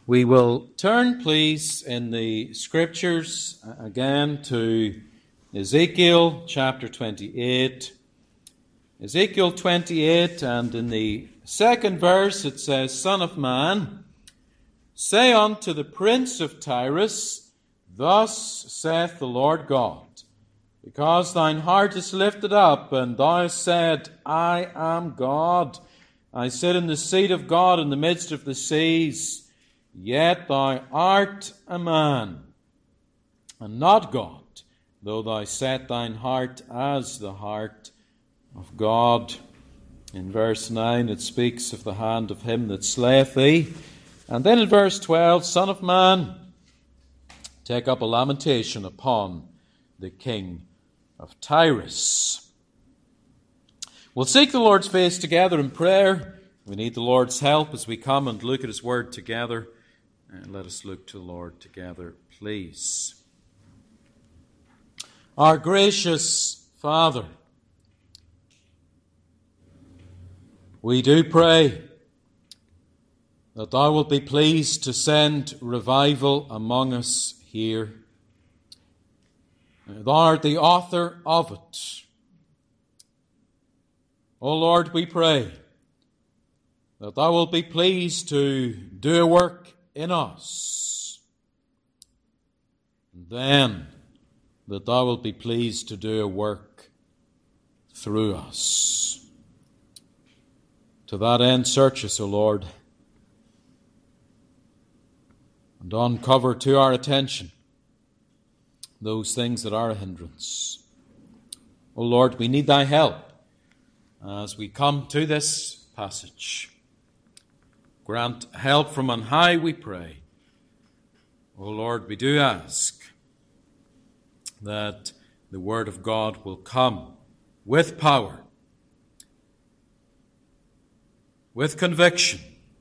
We will turn, please, in the Scriptures again to Ezekiel chapter 28. Ezekiel 28, and in the second verse it says, Son of man, say unto the prince of Tyrus, Thus saith the Lord God, because thine heart is lifted up, and thou hast said, I am God. I sit in the seat of God in the midst of the seas. Yet thou art a man, and not God, though thou set thine heart as the heart of God. In verse 9 it speaks of the hand of him that slayeth thee. And then in verse 12, Son of man, take up a lamentation upon the king of Tyrus. We'll seek the Lord's face together in prayer. We need the Lord's help as we come and look at his word together. And let us look to the Lord together, please. Our gracious Father, we do pray that thou wilt be pleased to send revival among us here. Thou art the author of it. O Lord, we pray that thou wilt be pleased to do a work in us, and then that thou wilt be pleased to do a work through us. To that end, search us, O Lord, and uncover to our attention those things that are a hindrance. O Lord, we need thy help as we come to this passage. Grant help from on high, we pray. O Lord, we do ask that the word of God will come with power, with conviction.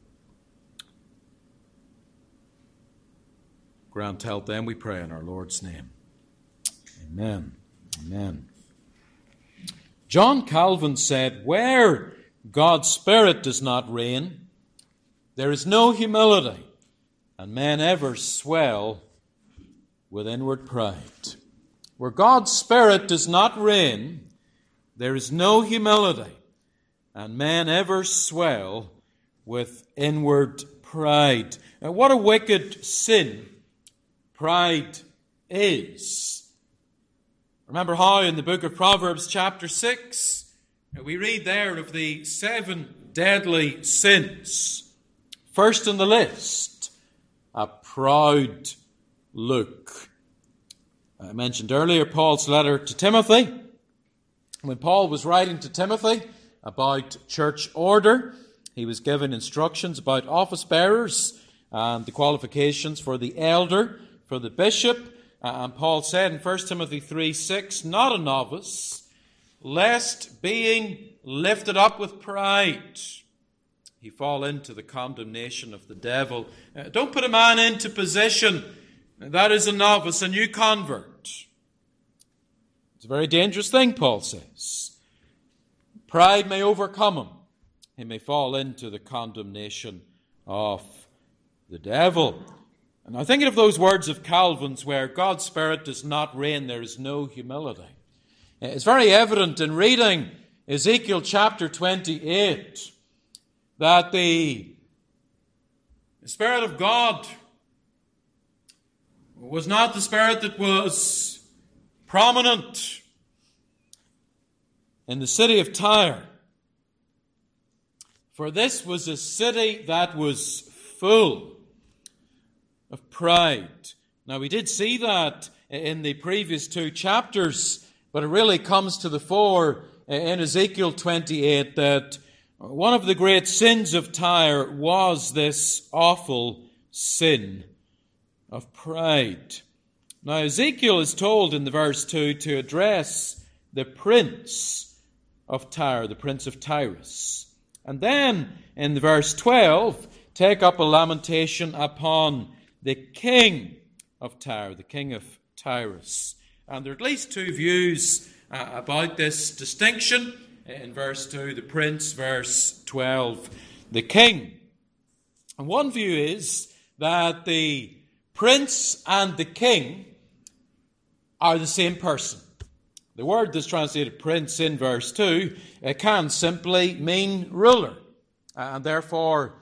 Grant help then, we pray, in our Lord's name. Amen. Amen. John Calvin said, where God's Spirit does not reign, there is no humility, and men ever swell with inward pride. Where God's Spirit does not reign, there is no humility, and men ever swell with inward pride. Now, what a wicked sin pride is. Remember how in the book of Proverbs chapter 6, we read there of the 7 deadly sins. First on the list, a proud look. I mentioned earlier Paul's letter to Timothy. When Paul was writing to Timothy about church order, he was given instructions about office bearers and the qualifications for the elder, for the bishop. And Paul said in 1 Timothy 3:6, not a novice, lest being lifted up with pride, he fall into the condemnation of the devil. Don't put a man into position that is a novice, a new convert. It's a very dangerous thing, Paul says. Pride may overcome him. He may fall into the condemnation of the devil. And I'm thinking of those words of Calvin's, where God's Spirit does not reign, there is no humility. It's very evident in reading Ezekiel chapter 28 that the Spirit of God was not the Spirit that was prominent in the city of Tyre. For this was a city that was full of pride. Now, we did see that in the previous 2 chapters, but it really comes to the fore in Ezekiel 28 that one of the great sins of Tyre was this awful sin of pride. Now, Ezekiel is told in the verse 2 to address the prince of Tyre, the prince of Tyrus. And then in the verse 12, take up a lamentation upon the king of Tyre, the king of Tyrus. And there are at least 2 views about this distinction. In verse 2, the prince, verse 12, the king. And one view is that the prince and the king are the same person. The word that's translated prince in verse 2 can simply mean ruler. And therefore,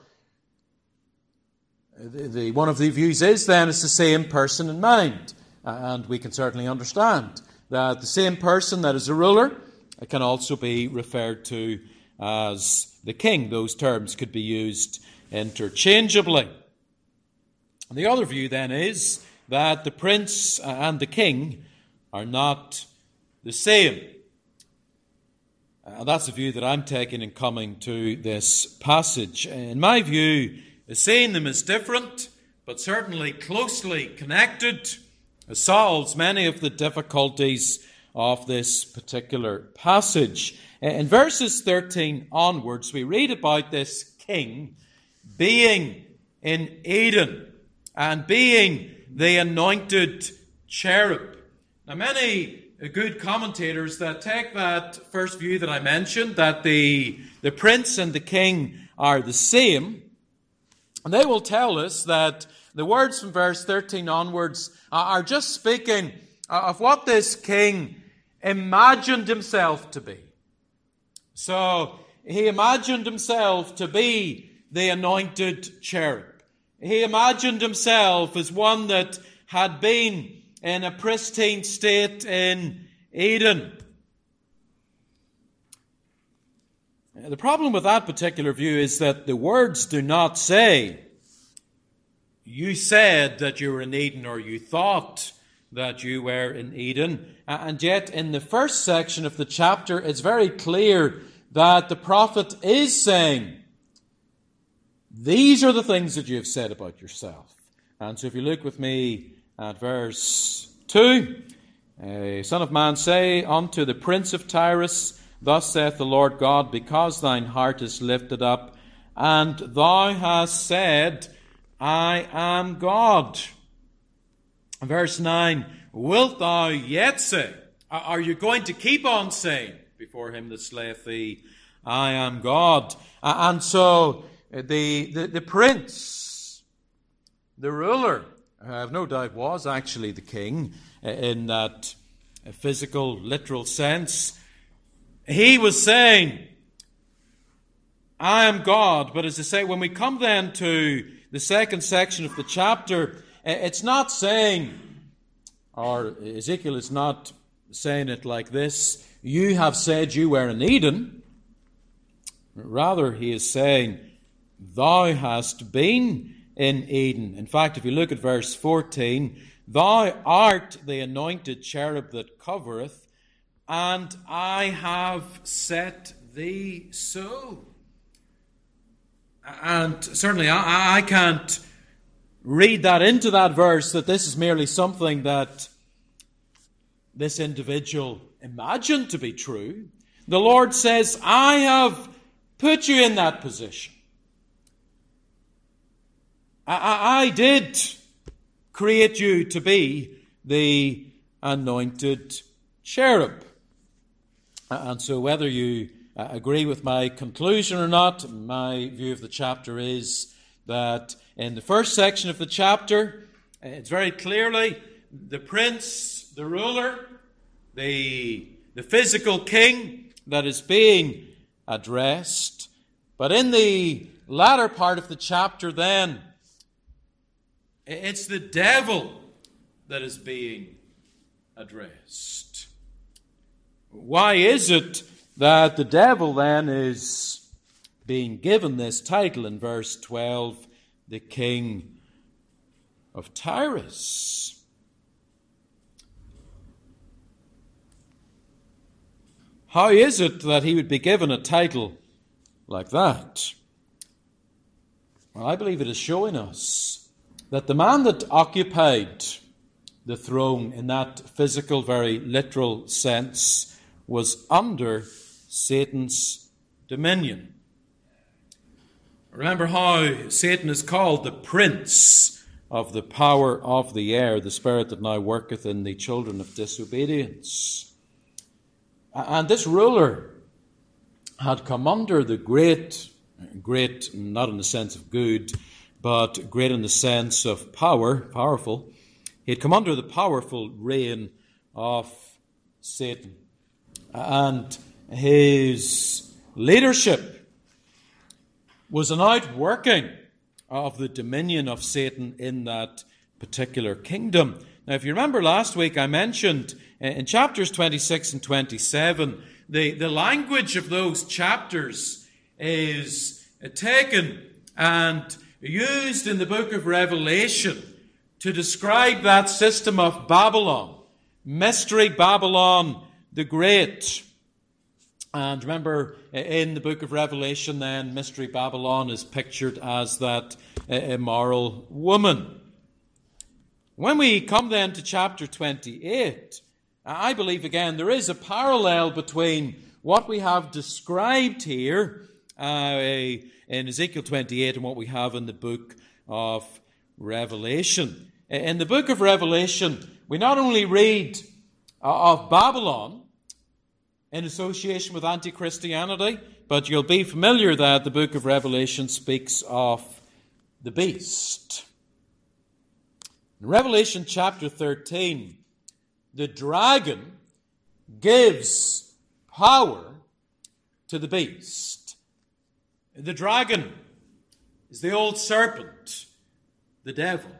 one of the views is then it's the same person in mind. And we can certainly understand that the same person that is a ruler can also be referred to as the king. Those terms could be used interchangeably. And the other view then is that the prince and the king are not the same. That's the view that I'm taking in coming to this passage. In my view, seeing them as different, but certainly closely connected, solves many of the difficulties of this particular passage. In verses 13 onwards, we read about this king being in Eden and being the anointed cherub. Now, many good commentators that take that first view that I mentioned, that the prince and the king are the same, and they will tell us that the words from verse 13 onwards are just speaking of what this king imagined himself to be. So he imagined himself to be the anointed cherub. He imagined himself as one that had been in a pristine state in Eden. The problem with that particular view is that the words do not say, you said that you were in Eden, or you thought that you were in Eden. And yet in the first section of the chapter, it's very clear that the prophet is saying, these are the things that you have said about yourself. And so if you look with me at verse 2, Son of man, say unto the prince of Tyrus, thus saith the Lord God, because thine heart is lifted up, and thou hast said, I am God. Verse 9, wilt thou yet say? Are you going to keep on saying before him that slayeth thee, I am God? And so the prince, the ruler, I have no doubt was actually the king in that physical, literal sense. He was saying, I am God. But as I say, when we come then to the second section of the chapter, it's not saying, or Ezekiel is not saying it like this, you have said you were in Eden. Rather, he is saying, thou hast been in Eden. In fact, if you look at verse 14, thou art the anointed cherub that covereth, and I have set thee so. And certainly I can't read that into that verse that this is merely something that this individual imagined to be true. The Lord says, I have put you in that position. I did create you to be the anointed cherub. And so whether you agree with my conclusion or not, my view of the chapter is that in the first section of the chapter, it's very clearly the prince, the ruler, the physical king that is being addressed. But in the latter part of the chapter then, it's the devil that is being addressed. Why is it that the devil then is being given this title in verse 12, the king of Tyrus? How is it that he would be given a title like that? Well, I believe it is showing us that the man that occupied the throne in that physical, very literal sense was under Satan's dominion. Remember how Satan is called the prince of the power of the air, the spirit that now worketh in the children of disobedience. And this ruler had come under the great, not in the sense of good, but great in the sense of powerful. He had come under the powerful reign of Satan. And his leadership was an outworking of the dominion of Satan in that particular kingdom. Now, if you remember last week, I mentioned in chapters 26 and 27, the language of those chapters is taken and used in the book of Revelation to describe that system of Babylon, Mystery Babylon the Great. And remember, in the book of Revelation then, Mystery Babylon is pictured as that immoral woman. When we come then to chapter 28, I believe again there is a parallel between what we have described here in Ezekiel 28 and what we have in the book of Revelation. In the book of Revelation, we not only read of Babylon in association with anti-Christianity, but you'll be familiar that the book of Revelation speaks of the beast. In Revelation chapter 13, the dragon gives power to the beast. The dragon is the old serpent, the devil.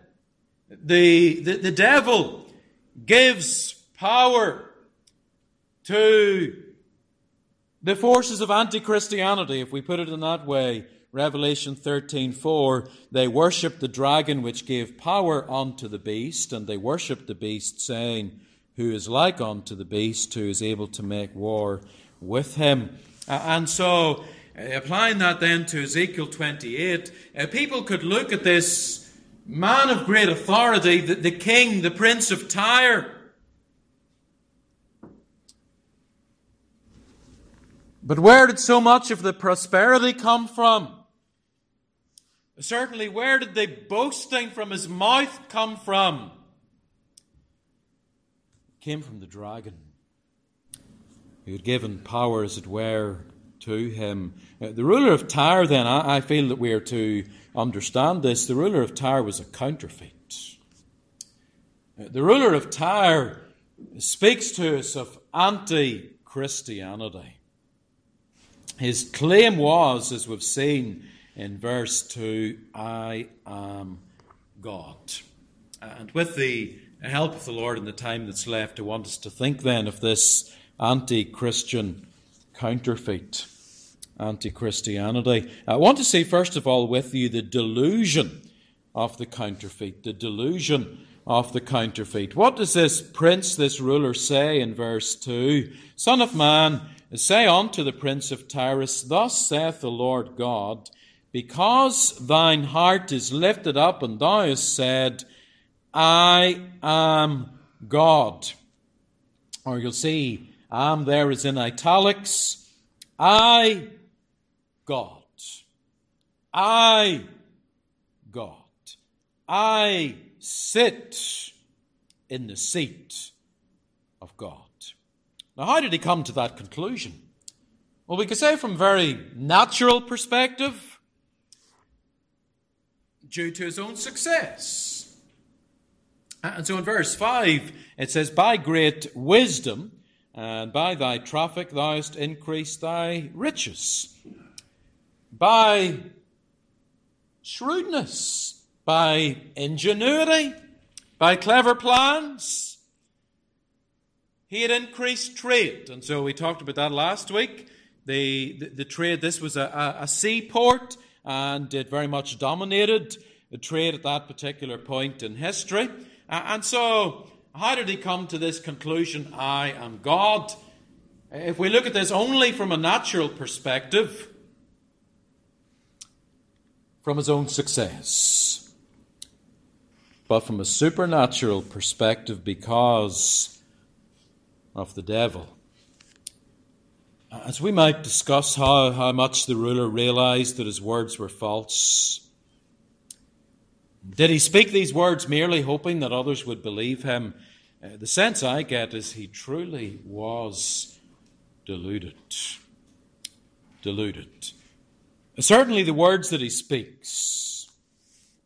The devil gives power to the forces of anti-Christianity, if we put it in that way. Revelation 13:4, they worshipped the dragon which gave power unto the beast, and they worshipped the beast, saying, who is like unto the beast, who is able to make war with him. And so, applying that then to Ezekiel 28, people could look at this man of great authority, the king, the prince of Tyre. But where did so much of the prosperity come from? Certainly, where did the boasting from his mouth come from? It came from the dragon, who had given power, as it were, to him. The ruler of Tyre, then, I feel that we are to understand this. The ruler of Tyre was a counterfeit. The ruler of Tyre speaks to us of anti-Christianity. His claim was, as we've seen in verse 2, I am God. And with the help of the Lord in the time that's left, I want us to think then of this anti-Christian counterfeit, anti-Christianity. I want to see first of all with you the delusion of the counterfeit, the delusion of the counterfeit. What does this prince, this ruler say in verse 2? Son of man, say unto the prince of Tyrus, thus saith the Lord God, because thine heart is lifted up, and thou hast said, I am God. Or you'll see, am there is in italics. I, God. I, God. I sit in the seat of God. Now, how did he come to that conclusion? Well, we could say from a very natural perspective, due to his own success. And so in verse 5, it says, by great wisdom and by thy traffic thou hast increased thy riches. By shrewdness, by ingenuity, by clever plans, he had increased trade. And so we talked about that last week. The trade, this was a seaport, and it very much dominated the trade at that particular point in history. And so, how did he come to this conclusion, I am God? If we look at this only from a natural perspective, from his own success, but from a supernatural perspective because of the devil. As we might discuss how much the ruler realized that his words were false. Did he speak these words merely hoping that others would believe him? The sense I get is he truly was deluded. Deluded. Certainly the words that he speaks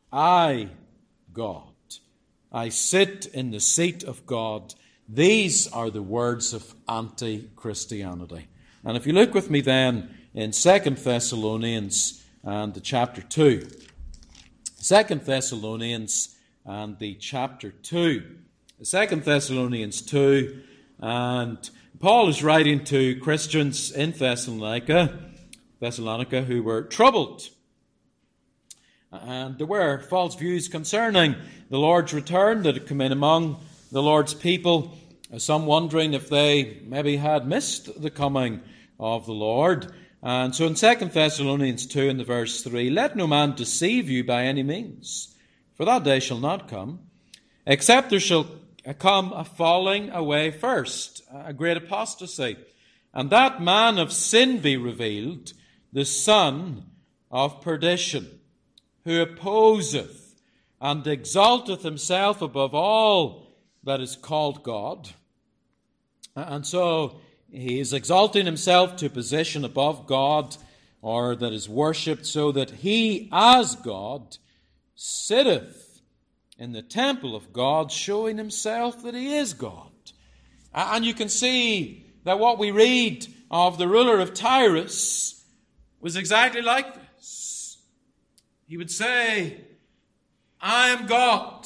I, God. I sit in the seat of God. These are the words of anti-Christianity. And if you look with me then in 2 Thessalonians and the chapter 2. 2 Thessalonians and the chapter 2. 2 Thessalonians 2, and Paul is writing to Christians in Thessalonica who were troubled. And there were false views concerning the Lord's return that had come in among the Lord's people, some wondering if they maybe had missed the coming of the Lord. And so in 2 Thessalonians 2 in the verse 3, let no man deceive you by any means, for that day shall not come, except there shall come a falling away first, a great apostasy, and that man of sin be revealed, the son of perdition, who opposeth and exalteth himself above all that is called God. And so he is exalting himself to a position above God, or that is worshipped, so that he as God sitteth in the temple of God, showing himself that he is God. And you can see that what we read of the ruler of Tyrus was exactly like this. He would say, I am God.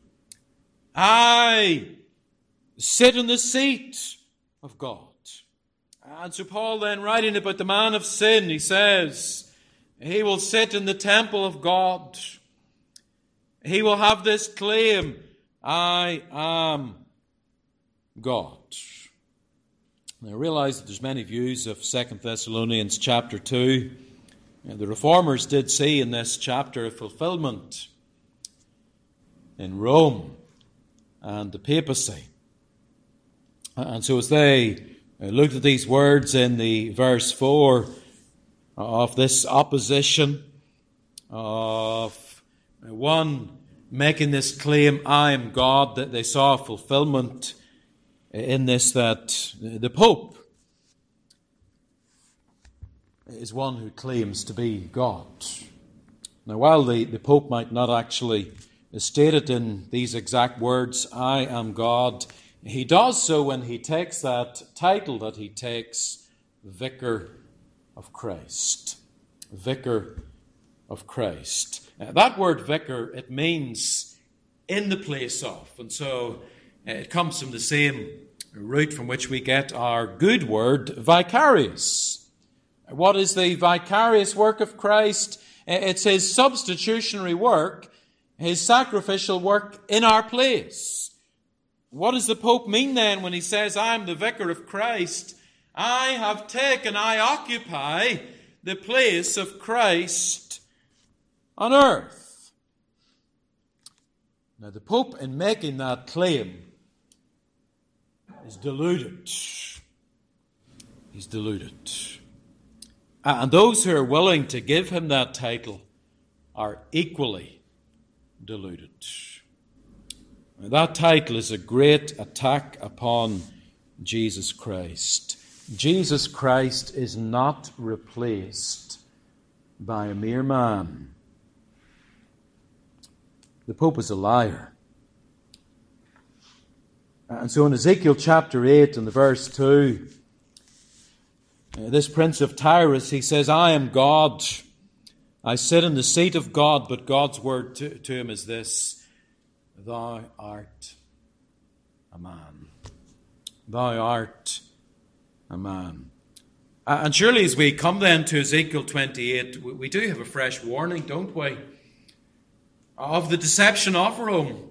I sit in the seat of God. And so Paul then, writing about the man of sin, he says, he will sit in the temple of God. He will have this claim, I am God. Now, I realize that there's many views of 2 Thessalonians chapter 2. The Reformers did see in this chapter a fulfillment in Rome and the papacy. And so as they looked at these words in the verse 4 of this opposition of one making this claim, I am God, that they saw fulfillment in this, that the Pope is one who claims to be God. Now, while the Pope might not actually state it in these exact words, I am God, he does so when he takes that title that he takes, Vicar of Christ. Vicar of Christ. That word vicar, it means in the place of. And so it comes from the same root from which we get our good word, vicarious. What is the vicarious work of Christ? It's his substitutionary work, his sacrificial work in our place. What does the Pope mean then when he says, I am the vicar of Christ? I occupy the place of Christ on earth. Now, the Pope, in making that claim, is deluded. He's deluded. And those who are willing to give him that title are equally deluded. Now, that title is a great attack upon Jesus Christ. Jesus Christ is not replaced by a mere man. The Pope is a liar. And so in Ezekiel chapter 8 and the verse 2, this prince of Tyrus, he says, I am God. I sit in the seat of God, but God's word to him is this, thou art a man. Thou art a man. And surely as we come then to Ezekiel 28, we do have a fresh warning, don't we? Of the deception of Rome.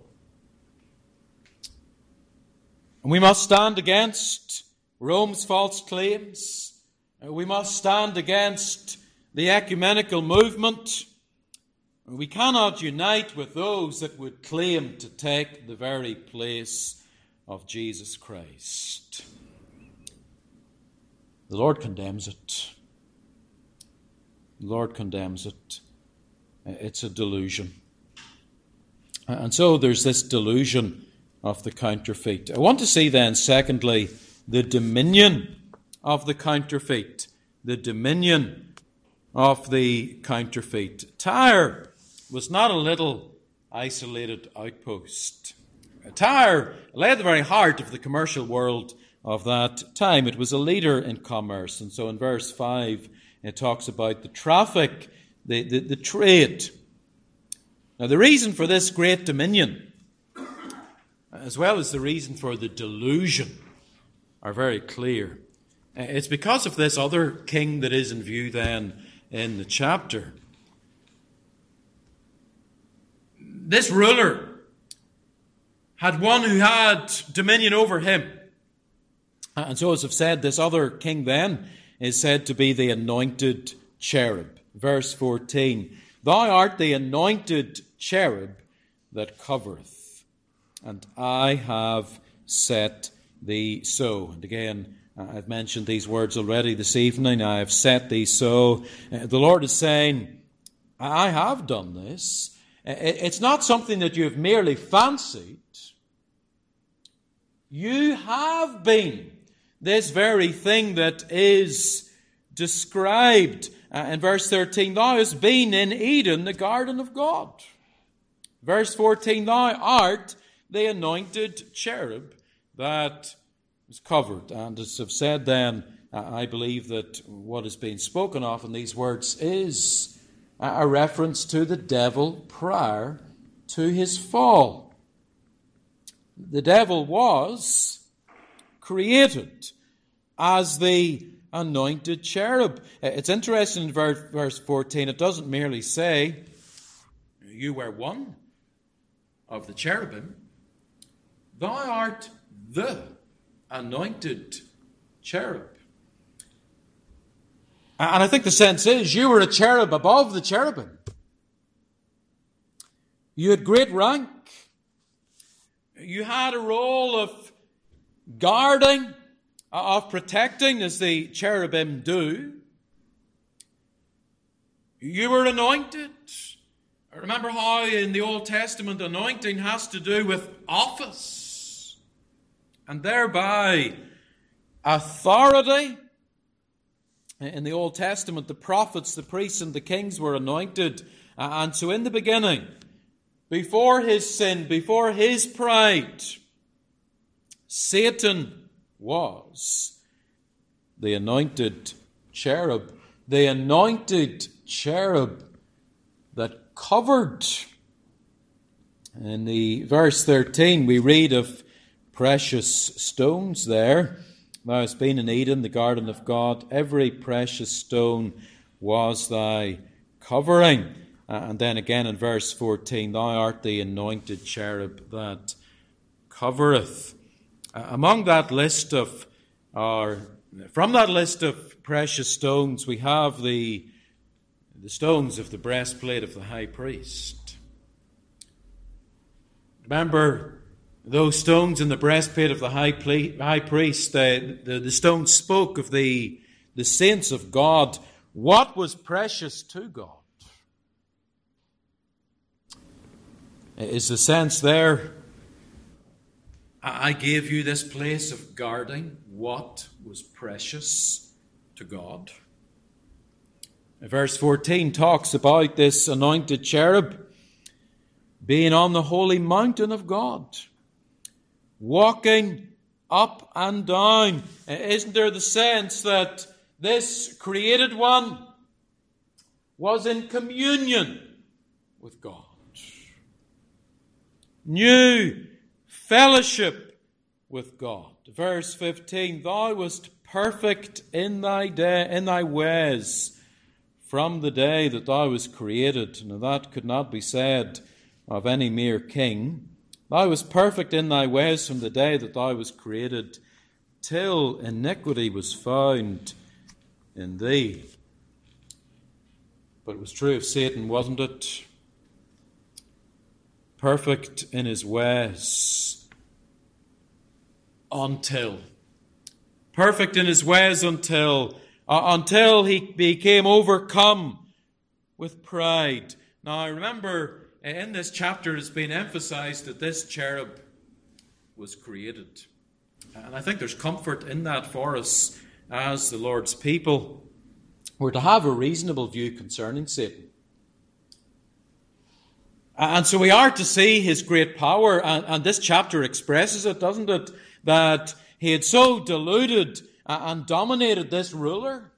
And we must stand against Rome's false claims. We must stand against the ecumenical movement. We cannot unite with those that would claim to take the very place of Jesus Christ. The Lord condemns it. The Lord condemns it. It's a delusion. And so there's this delusion of the counterfeit. I want to see then, secondly, the dominion of the counterfeit. The dominion of the counterfeit. Tyre was not a little isolated outpost. Tyre lay at the very heart of the commercial world of that time. It was a leader in commerce. And so in verse 5, it talks about the traffic, the trade. Now, the reason for this great dominion, as well as the reason for the delusion, are very clear. It's because of this other king that is in view then in the chapter. This ruler had one who had dominion over him. And so, as I've said, this other king then is said to be the anointed cherub. Verse 14, Thou art the anointed cherub that covereth, and I have set thee so. And again, I've mentioned these words already this evening. I have set thee so. The Lord is saying, I have done this. It's not something that you have merely fancied. You have been this very thing that is described in verse 13. Thou hast been in Eden, the garden of God. Verse 14, Thou art the anointed cherub that is covered. And as I've said then, I believe that what is being spoken of in these words is a reference to the devil prior to his fall. The devil was created as the anointed cherub. It's interesting in verse 14, it doesn't merely say, you were one of the cherubim. Thou art the anointed cherub. And I think the sense is, you were a cherub above the cherubim. You had great rank. You had a role of guarding, of protecting, as the cherubim do. You were anointed. Remember how in the Old Testament anointing has to do with office, and thereby authority. In the Old Testament, the prophets, the priests, and the kings were anointed. And so in the beginning, before his sin, before his pride, Satan was the anointed cherub. The anointed cherub that covered. In the verse 13, we read of precious stones there. Thou hast been in Eden, the garden of God. Every precious stone was thy covering. And then again in verse 14, Thou art the anointed cherub that covereth. Among that list of, from that list of precious stones, we have the stones of the breastplate of the high priest. Remember those stones in the breastplate of the high priest, the stones spoke of the saints of God. What was precious to God? Is the sense there, I gave you this place of guarding what was precious to God. Verse 14 talks about this anointed cherub being on the holy mountain of God, walking up and down. Isn't there the sense that this created one was in communion with God? New fellowship with God. Verse 15, Thou wast perfect in thy ways from the day that thou was created. Now that could not be said of any mere king. Thou wast perfect in thy ways from the day that thou was created, till iniquity was found in thee. But it was true of Satan, wasn't it? Perfect in his ways until. Perfect in his ways until he became overcome with pride. Now remember, in this chapter it's been emphasized that this cherub was created. And I think there's comfort in that for us as the Lord's people. We're to have a reasonable view concerning Satan. And so we are to see his great power, and this chapter expresses it, doesn't it? That he had so deluded and dominated this ruler.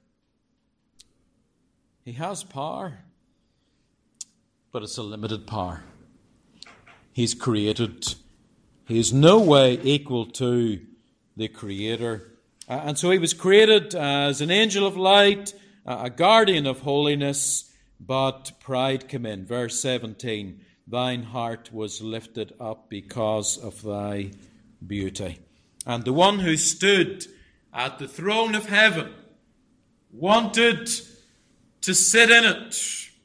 He has power, but it's a limited power. He's created. He is no way equal to the Creator. And so he was created as an angel of light, a guardian of holiness, but pride came in. Verse 17, thine heart was lifted up because of thy beauty. And the one who stood at the throne of heaven wanted to sit in it.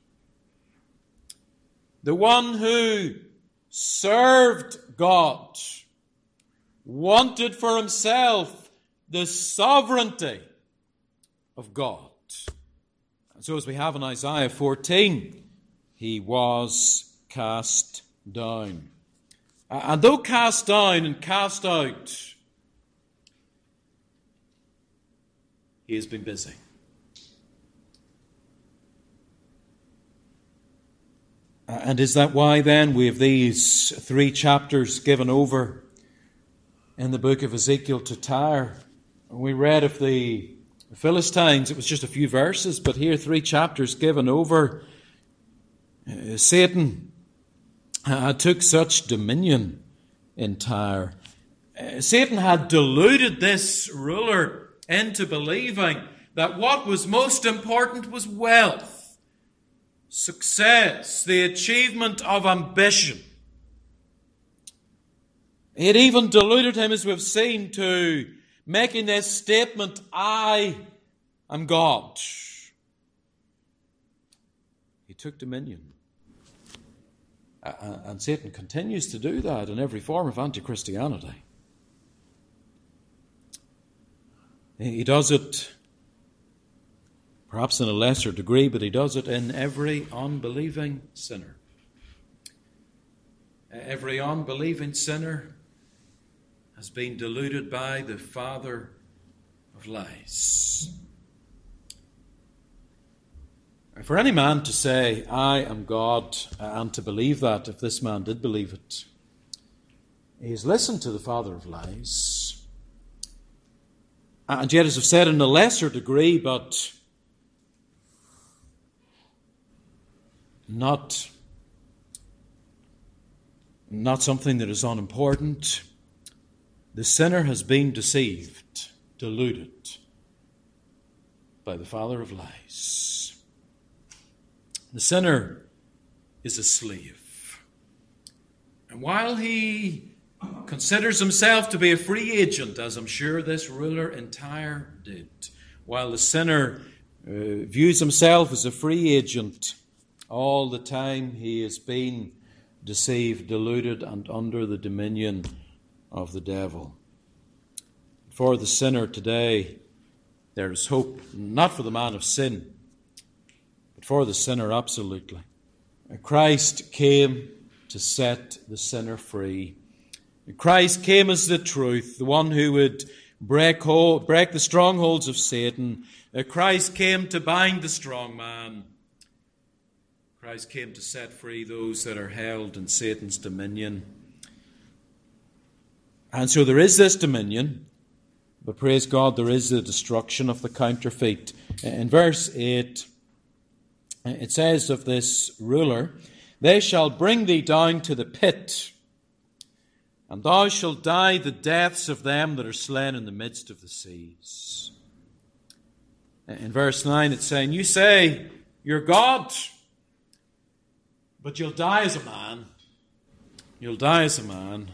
The one who served God wanted for himself the sovereignty of God. And so as we have in Isaiah 14, he was cast down. And though cast down and cast out, he has been busy. And is that why then we have these 3 chapters given over in the book of Ezekiel to Tyre? We read of the Philistines, it was just a few verses, but here 3 chapters given over. Satan took such dominion in Tyre. Satan had deluded this ruler into believing that what was most important was wealth, success, the achievement of ambition. It even deluded him, as we've seen, to making this statement, I am God. He took dominion. And Satan continues to do that in every form of anti-Christianity. He does it perhaps in a lesser degree, but he does it in every unbelieving sinner. Every unbelieving sinner has been deluded by the father of lies. For any man to say, I am God, and to believe that, if this man did believe it, he's listened to the father of lies. And yet, as I've said, in a lesser degree, but not something that is unimportant, the sinner has been deceived, deluded by the father of lies. The sinner is a slave. And while he considers himself to be a free agent, as I'm sure this ruler in Tyre did, while the sinner views himself as a free agent, all the time he has been deceived, deluded, and under the dominion of the devil. For the sinner today, there is hope, not for the man of sin, but for the sinner absolutely. Christ came to set the sinner free. Christ came as the truth, the one who would break the strongholds of Satan. Christ came to bind the strong man. Christ came to set free those that are held in Satan's dominion. And so there is this dominion, but praise God, there is the destruction of the counterfeit. In verse 8, it says of this ruler, they shall bring thee down to the pit, and thou shalt die the deaths of them that are slain in the midst of the seas. In verse 9 it's saying, you say, you're God, but you'll die as a man. You'll die as a man.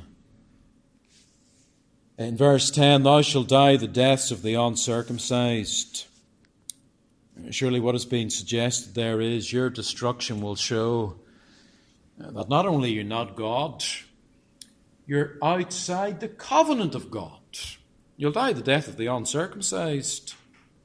In verse 10, thou shalt die the deaths of the uncircumcised. Surely what is being suggested there is your destruction will show that not only you're not God, you're outside the covenant of God. You'll die the death of the uncircumcised.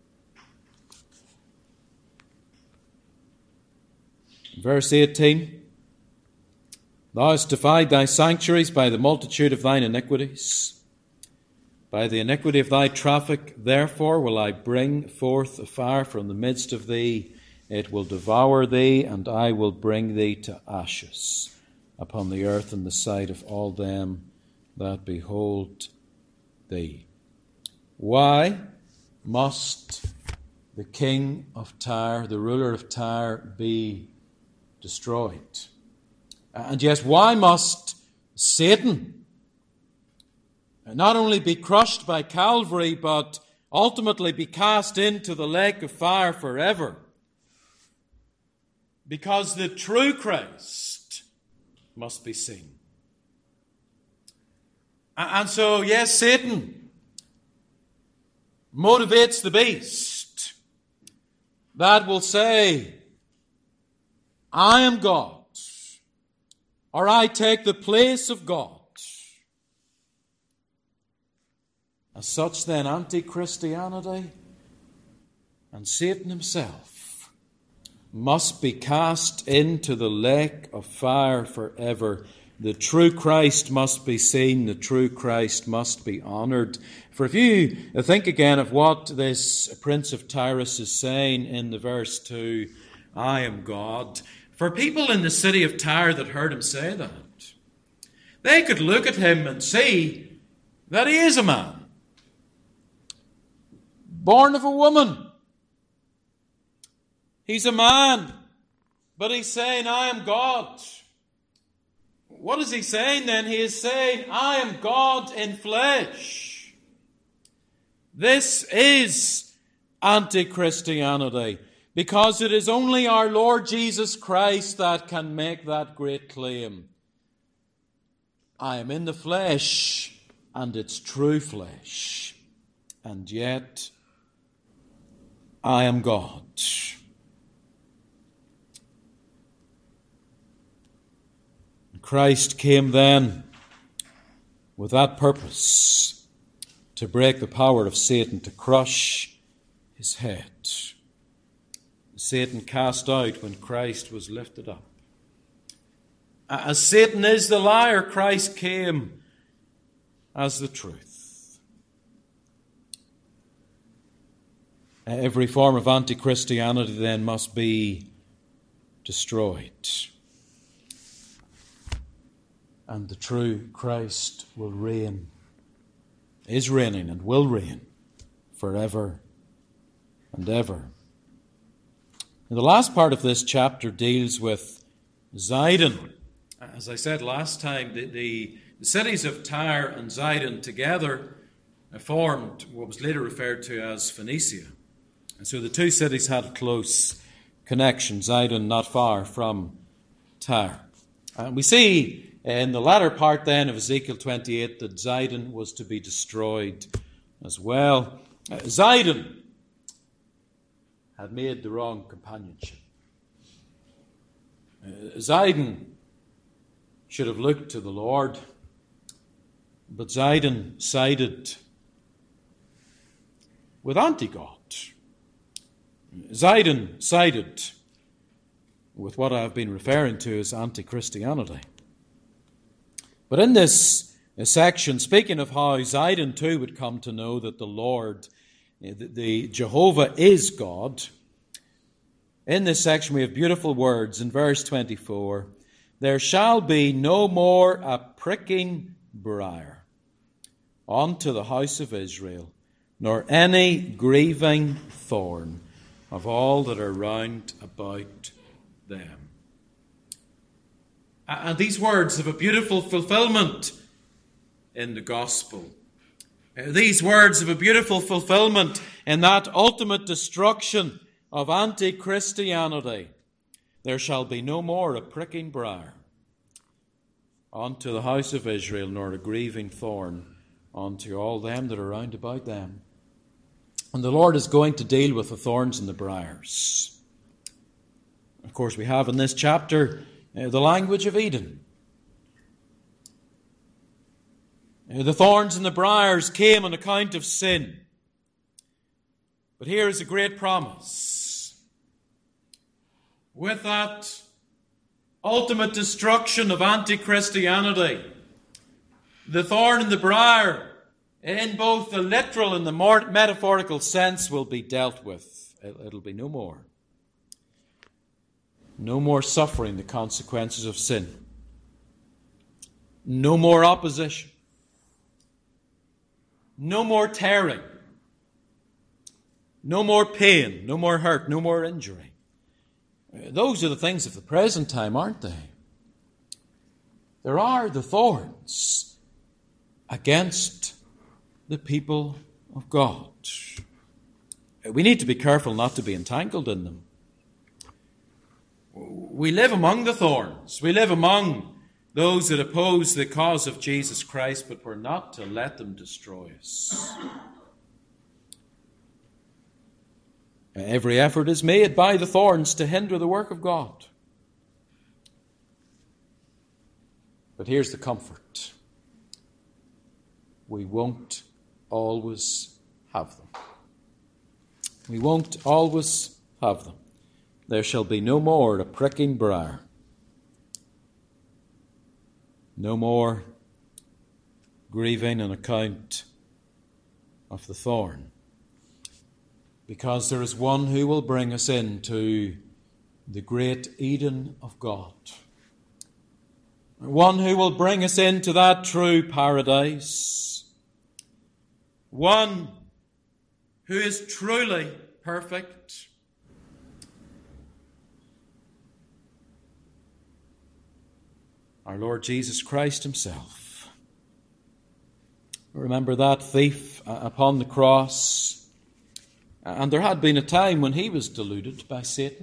Verse 18, thou hast defied thy sanctuaries by the multitude of thine iniquities. By the iniquity of thy traffic, therefore, will I bring forth a fire from the midst of thee. It will devour thee, and I will bring thee to ashes. upon the earth in the sight of all them that behold thee. Why must the king of Tyre, the ruler of Tyre, be destroyed? And yes, why must Satan not only be crushed by Calvary, but ultimately be cast into the lake of fire forever? Because the true Christ must be seen. And so, yes, Satan motivates the beast that will say, I am God, or I take the place of God. As such, then, anti-Christianity and Satan himself must be cast into the lake of fire forever. The true Christ must be seen. The true Christ must be honoured. For if you think again of what this Prince of Tyrus is saying in the verse 2, I am God. For people in the city of Tyre that heard him say that, they could look at him and see that he is a man, born of a woman. He's a man, but he's saying, I am God. What is he saying then? He is saying, I am God in flesh. This is anti-Christianity, because it is only our Lord Jesus Christ that can make that great claim. I am in the flesh, and it's true flesh, and yet I am God. Christ came then with that purpose, to break the power of Satan, to crush his head. Satan cast out when Christ was lifted up. As Satan is the liar, Christ came as the truth. Every form of anti-Christianity then must be destroyed. And the true Christ will reign, is reigning and will reign forever and ever. And the last part of this chapter deals with Zidon. As I said last time, the cities of Tyre and Zidon together formed what was later referred to as Phoenicia. And so the two cities had a close connection, Zidon not far from Tyre. And we see in the latter part then of Ezekiel 28 that Zidon was to be destroyed as well. Zidon had made the wrong companionship. Zidon should have looked to the Lord, but Zidon sided with anti-God. Zidon sided with what I have been referring to as anti-Christianity. But in this section, speaking of how Zidon too would come to know that the Lord, the Jehovah is God, in this section we have beautiful words in verse 24. There shall be no more a pricking briar unto the house of Israel, nor any grieving thorn of all that are round about them. And these words have a beautiful fulfillment in the gospel. These words have a beautiful fulfillment in that ultimate destruction of anti-Christianity. There shall be no more a pricking briar unto the house of Israel, nor a grieving thorn unto all them that are round about them. And the Lord is going to deal with the thorns and the briars. Of course, we have in this chapter the language of Eden. The thorns and the briars came on account of sin. But here is a great promise. With that ultimate destruction of anti-Christianity, the thorn and the briar, in both the literal and the metaphorical sense, will be dealt with. It'll be no more. No more suffering the consequences of sin. No more opposition. No more tearing. No more pain. No more hurt. No more injury. Those are the things of the present time, aren't they? There are the thorns against the people of God. We need to be careful not to be entangled in them. We live among the thorns. We live among those that oppose the cause of Jesus Christ, but we're not to let them destroy us. Every effort is made by the thorns to hinder the work of God. But here's the comfort. We won't always have them. We won't always have them. There shall be no more a pricking briar. No more grieving on account of the thorn. Because there is one who will bring us into the great Eden of God. One who will bring us into that true paradise. One who is truly perfect. Our Lord Jesus Christ himself. Remember that thief upon the cross. And there had been a time when he was deluded by Satan.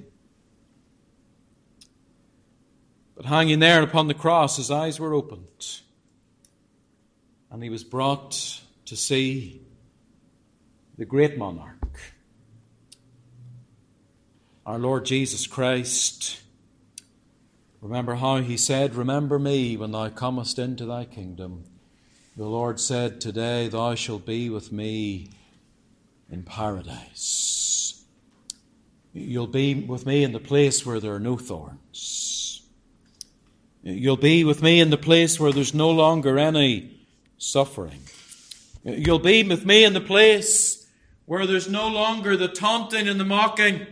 But hanging there upon the cross, his eyes were opened. And he was brought to see the great monarch, our Lord Jesus Christ. Remember how he said, "Remember me when thou comest into thy kingdom." The Lord said, "Today thou shalt be with me in paradise." You'll be with me in the place where there are no thorns. You'll be with me in the place where there's no longer any suffering. You'll be with me in the place where there's no longer the taunting and the mocking.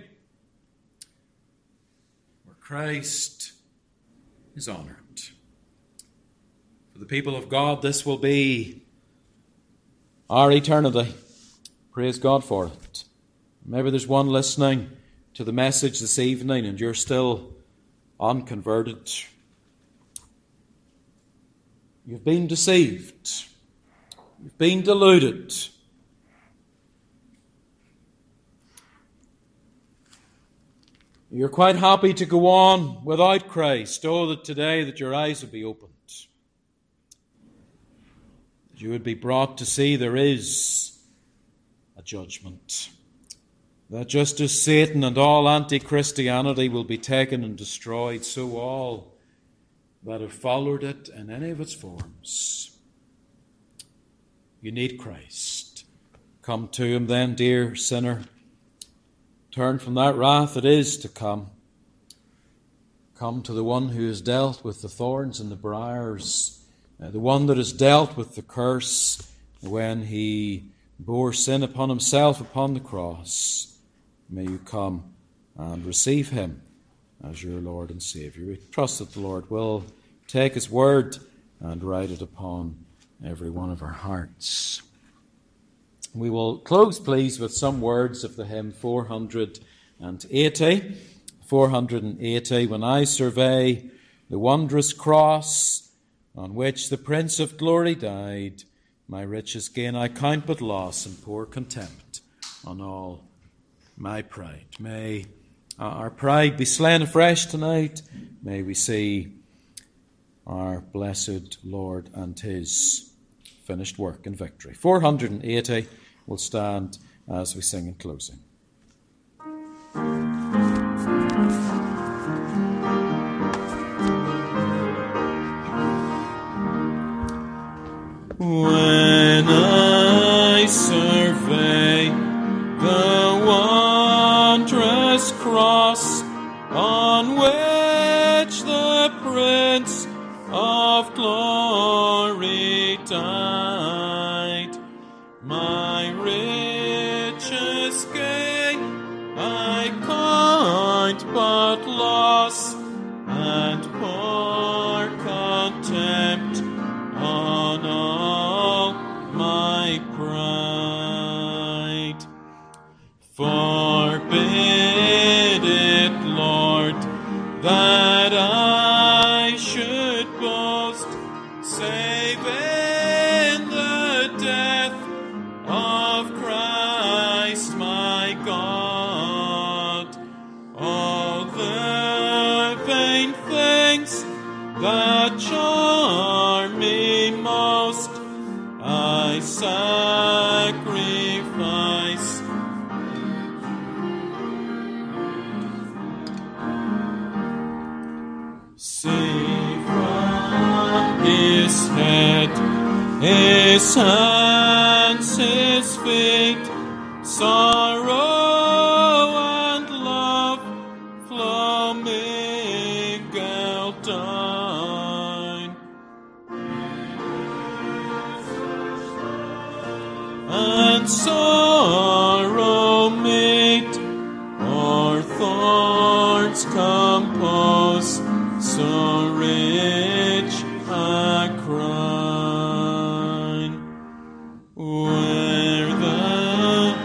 Where Christ is honored. For the people of God, this will be our eternity. Praise God for it. Maybe there's one listening to the message this evening and you're still unconverted. You've been deceived. You've been deluded. You're quite happy to go on without Christ. Oh, that today that your eyes would be opened. That you would be brought to see there is a judgment. That just as Satan and all anti-Christianity will be taken and destroyed, so all that have followed it in any of its forms. You need Christ. Come to him then, dear sinner. Turn from that wrath that is to come. Come to the one who has dealt with the thorns and the briars, the one that has dealt with the curse when he bore sin upon himself upon the cross. May you come and receive him as your Lord and Saviour. We trust that the Lord will take his word and write it upon every one of our hearts. We will close, please, with some words of the hymn 480. 480, when I survey the wondrous cross on which the Prince of Glory died, my riches gain I count but loss and pour contempt on all my pride. May our pride be slain afresh tonight. May we see our blessed Lord and his finished work in victory. 480 will stand as we sing in closing. When I survey the wondrous cross on which the Prince of Glory died, my riches gain I count but loss, and pour contempt on all my pride. Forbid it, Lord, that I should boast, save in the death of Christ my God. All the vain things that charm me most, I sacrifice. See from his head, his hands, his feet, sorrow and love flow mingled down. And sorrow meet, or thorns compose, so rich a crown, where the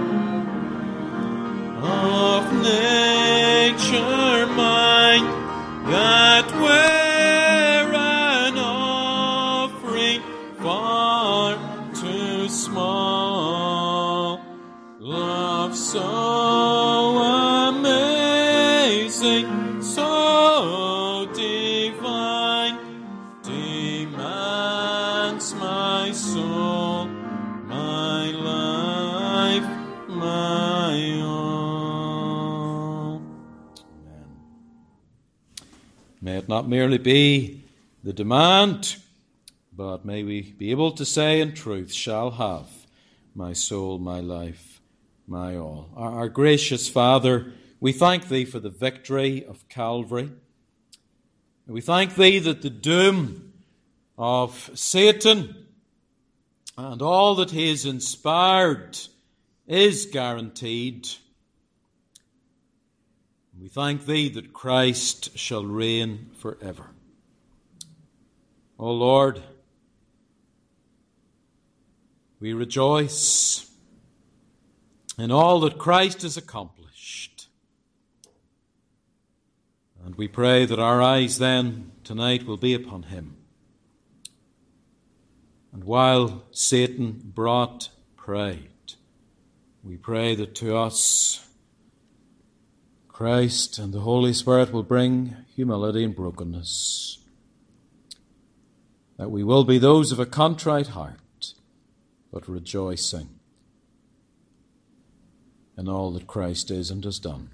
of nature mine, that were an offering far too small, love so amazing, so divine, demands my soul, my life, my all. Amen. May it not merely be the demand, but may we be able to say in truth, shall have my soul, my life, my all. Our gracious Father, we thank Thee for the victory of Calvary. We thank Thee that the doom of Satan and all that he has inspired is guaranteed. We thank Thee that Christ shall reign forever. O Lord, we rejoice in all that Christ has accomplished. And we pray that our eyes then tonight will be upon Him. And while Satan brought pride, we pray that to us Christ and the Holy Spirit will bring humility and brokenness, that we will be those of a contrite heart, but rejoicing in all that Christ is and has done.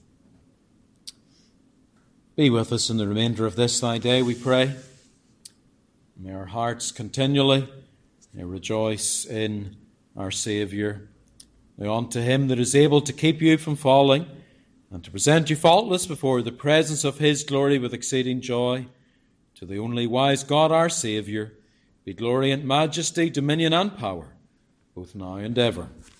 Be with us in the remainder of this Thy day, we pray. May our hearts continually rejoice in our Saviour. Now unto Him that is able to keep you from falling, and to present you faultless before the presence of His glory with exceeding joy, to the only wise God our Saviour, be glory and majesty, dominion and power, both now and ever.